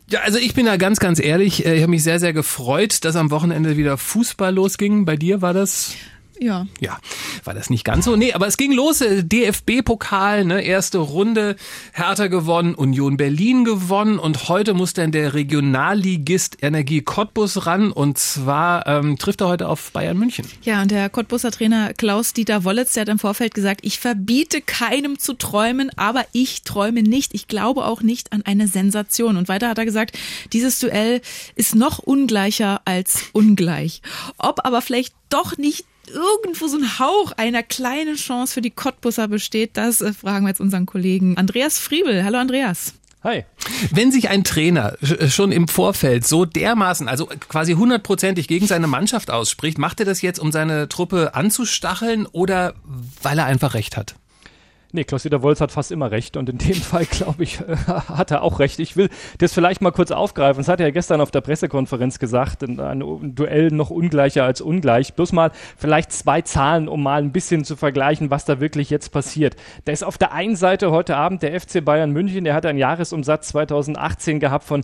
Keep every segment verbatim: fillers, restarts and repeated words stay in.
Ja, also ich bin da ganz, ganz ehrlich, ich habe mich sehr, sehr gefreut, dass am Wochenende wieder Fußball losging. Bei dir war das... Ja. Ja, war das nicht ganz so. Nee, aber es ging los, D F B-Pokal, ne, erste Runde, Hertha gewonnen, Union Berlin gewonnen und heute muss dann der Regionalligist Energie Cottbus ran und zwar ähm, trifft er heute auf Bayern München. Ja, und der Cottbuser Trainer Klaus-Dieter Wollitz, der hat im Vorfeld gesagt, ich verbiete keinem zu träumen, aber ich träume nicht. Ich glaube auch nicht an eine Sensation. Und weiter hat er gesagt, dieses Duell ist noch ungleicher als ungleich. Ob aber vielleicht doch nicht irgendwo so ein Hauch einer kleinen Chance für die Cottbuser besteht, das äh, fragen wir jetzt unseren Kollegen Andreas Friebel. Hallo Andreas. Hi. Wenn sich ein Trainer schon im Vorfeld so dermaßen, also quasi hundertprozentig gegen seine Mannschaft ausspricht, macht er das jetzt, um seine Truppe anzustacheln oder weil er einfach recht hat? Nee, Klaus-Dieter Wollitz hat fast immer recht und in dem Fall, glaube ich, hat er auch recht. Ich will das vielleicht mal kurz aufgreifen. Das hat er ja gestern auf der Pressekonferenz gesagt, ein Duell noch ungleicher als ungleich. Bloß mal vielleicht zwei Zahlen, um mal ein bisschen zu vergleichen, was da wirklich jetzt passiert. Da ist auf der einen Seite heute Abend der F C Bayern München, der hat einen Jahresumsatz zweitausendachtzehn gehabt von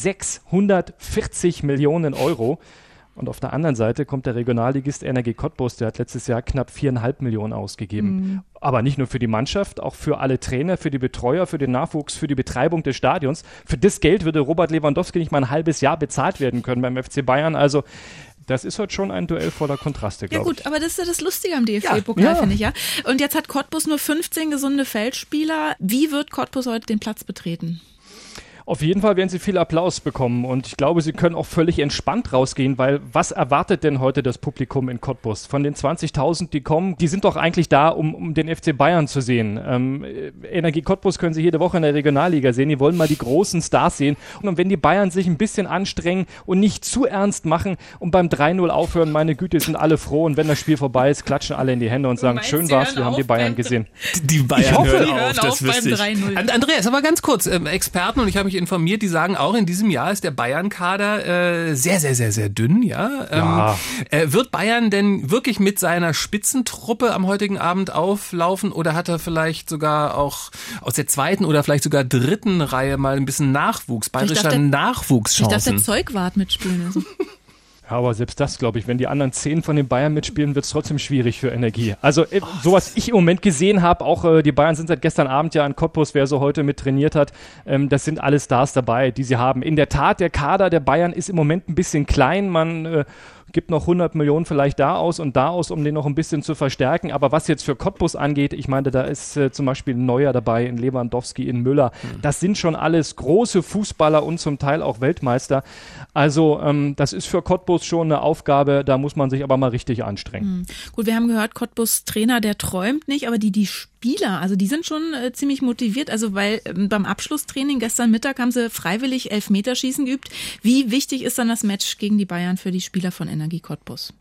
sechshundertvierzig Millionen Euro. Und auf der anderen Seite kommt der Regionalligist Energie Cottbus, der hat letztes Jahr knapp viereinhalb Millionen ausgegeben. Mhm. Aber nicht nur für die Mannschaft, auch für alle Trainer, für die Betreuer, für den Nachwuchs, für die Betreibung des Stadions. Für das Geld würde Robert Lewandowski nicht mal ein halbes Jahr bezahlt werden können beim F C Bayern. Also das ist heute schon ein Duell voller Kontraste, glaube ich. Ja gut, aber das ist ja das Lustige am D F B-Pokal, ja, ja. finde ich, ja. Und jetzt hat Cottbus nur fünfzehn gesunde Feldspieler. Wie wird Cottbus heute den Platz betreten? Auf jeden Fall werden sie viel Applaus bekommen und ich glaube, sie können auch völlig entspannt rausgehen, weil was erwartet denn heute das Publikum in Cottbus? Von den zwanzigtausend, die kommen, die sind doch eigentlich da, um, um den F C Bayern zu sehen. Ähm, Energie Cottbus können sie jede Woche in der Regionalliga sehen, die wollen mal die großen Stars sehen und wenn die Bayern sich ein bisschen anstrengen und nicht zu ernst machen und beim drei null aufhören, meine Güte, sind alle froh und wenn das Spiel vorbei ist, klatschen alle in die Hände und sagen, meinst, schön war's, wir haben die Bayern gesehen. Die Bayern ich hoffe, hören die hören auf, das auf beim drei null. Andreas, aber ganz kurz, ähm, Experten und ich habe mich informiert, die sagen auch, in diesem Jahr ist der Bayern-Kader äh, sehr, sehr, sehr, sehr dünn. Ja. Ähm, ja. Äh, wird Bayern denn wirklich mit seiner Spitzentruppe am heutigen Abend auflaufen oder hat er vielleicht sogar auch aus der zweiten oder vielleicht sogar dritten Reihe mal ein bisschen Nachwuchs, bayerischer Nachwuchschancen? Ich darf der Zeugwart mitspielen. Also. Ja, aber selbst das, glaube ich, wenn die anderen zehn von den Bayern mitspielen, wird es trotzdem schwierig für Energie. Also äh, so was ich im Moment gesehen habe, auch äh, die Bayern sind seit gestern Abend ja in Cottbus, wer so heute mit trainiert hat, ähm, das sind alle Stars dabei, die sie haben. In der Tat, der Kader der Bayern ist im Moment ein bisschen klein, man äh, gibt noch hundert Millionen vielleicht da aus und da aus, um den noch ein bisschen zu verstärken. Aber was jetzt für Cottbus angeht, ich meine, da ist äh, zum Beispiel ein Neuer dabei, in Lewandowski, in Müller. Mhm. Das sind schon alles große Fußballer und zum Teil auch Weltmeister. Also ähm, das ist für Cottbus schon eine Aufgabe, da muss man sich aber mal richtig anstrengen. Mhm. Gut, wir haben gehört, Cottbus Trainer, der träumt nicht, aber die, die Spieler, also die sind schon äh, ziemlich motiviert, also weil ähm, beim Abschlusstraining gestern Mittag haben sie freiwillig Elfmeterschießen geübt. Wie wichtig ist dann das Match gegen die Bayern für die Spieler von Energie Cottbus?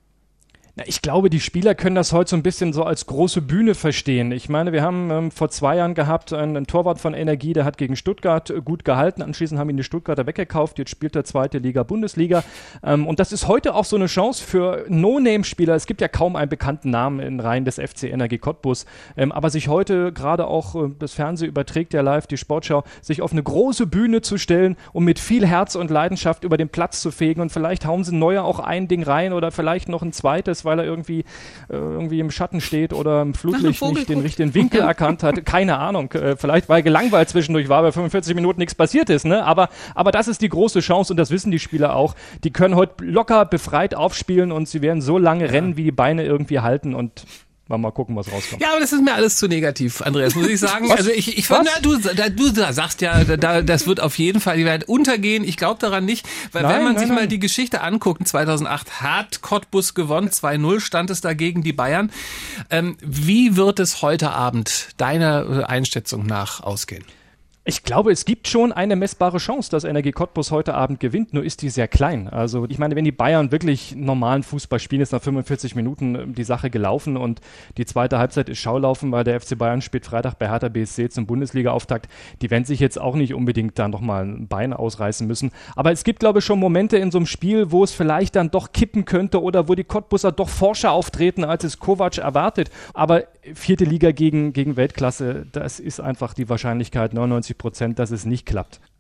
Ich glaube, die Spieler können das heute so ein bisschen so als große Bühne verstehen. Ich meine, wir haben ähm, vor zwei Jahren gehabt einen, einen Torwart von Energie, der hat gegen Stuttgart äh, gut gehalten. Anschließend haben ihn die Stuttgarter weggekauft. Jetzt spielt er zweite Liga, Bundesliga. Ähm, und das ist heute auch so eine Chance für No-Name-Spieler. Es gibt ja kaum einen bekannten Namen in Reihen des F C Energie Cottbus. Ähm, aber sich heute gerade auch, äh, das Fernsehen überträgt ja live, die Sportschau, sich auf eine große Bühne zu stellen und mit viel Herz und Leidenschaft über den Platz zu fegen. Und vielleicht hauen sie Neuer auch ein Ding rein oder vielleicht noch ein zweites, weil er irgendwie, äh, irgendwie im Schatten steht oder im Flutlicht nicht den richtigen Winkel erkannt hat. Keine Ahnung. Äh, vielleicht, weil gelangweilt zwischendurch war, weil fünfundvierzig Minuten nichts passiert ist. Ne? Aber, aber das ist die große Chance und das wissen die Spieler auch. Die können heute locker befreit aufspielen und sie werden so lange ja. rennen, wie die Beine irgendwie halten und mal gucken, was rauskommt. Ja, aber das ist mir alles zu negativ, Andreas, muss ich sagen. Also ich, ich na, du, da, du sagst ja, da, das wird auf jeden Fall, die werden untergehen. Ich glaube daran nicht, weil nein, wenn man nein, sich nein. mal die Geschichte anguckt, zweitausendacht hat Cottbus gewonnen, zwei null stand es da gegen die Bayern. Ähm, wie wird es heute Abend deiner Einschätzung nach ausgehen? Ich glaube, es gibt schon eine messbare Chance, dass Energie Cottbus heute Abend gewinnt, nur ist die sehr klein. Also ich meine, wenn die Bayern wirklich normalen Fußball spielen, ist nach fünfundvierzig Minuten die Sache gelaufen und die zweite Halbzeit ist Schaulaufen, weil der F C Bayern spielt Freitag bei Hertha B S C zum Bundesliga-Auftakt. Die werden sich jetzt auch nicht unbedingt da nochmal ein Bein ausreißen müssen. Aber es gibt, glaube ich, schon Momente in so einem Spiel, wo es vielleicht dann doch kippen könnte oder wo die Cottbuser doch forscher auftreten, als es Kovac erwartet. Aber vierte Liga gegen, gegen Weltklasse, das ist einfach die Wahrscheinlichkeit neunundneunzig Prozent, dass es nicht klappt.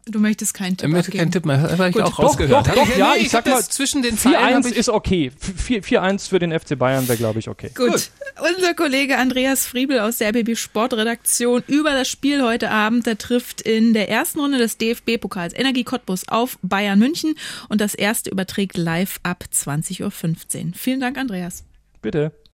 Du möchtest keinen Tipp Ich möchte abgeben. keinen Tipp mehr, das habe ich Gut. auch Doch, rausgehört. doch, doch, ich, ja, nee, ich, ich sag hab mal, das zwischen den vier Zeilen eins hab ich- ist okay. vier eins für den F C Bayern wäre, glaube ich, okay. Gut. Gut. Unser Kollege Andreas Friebel aus der R B B Sportredaktion über das Spiel heute Abend. Der trifft in der ersten Runde des D F B-Pokals Energie Cottbus auf Bayern München und das erste überträgt live ab zwanzig Uhr fünfzehn. Vielen Dank, Andreas. Bitte.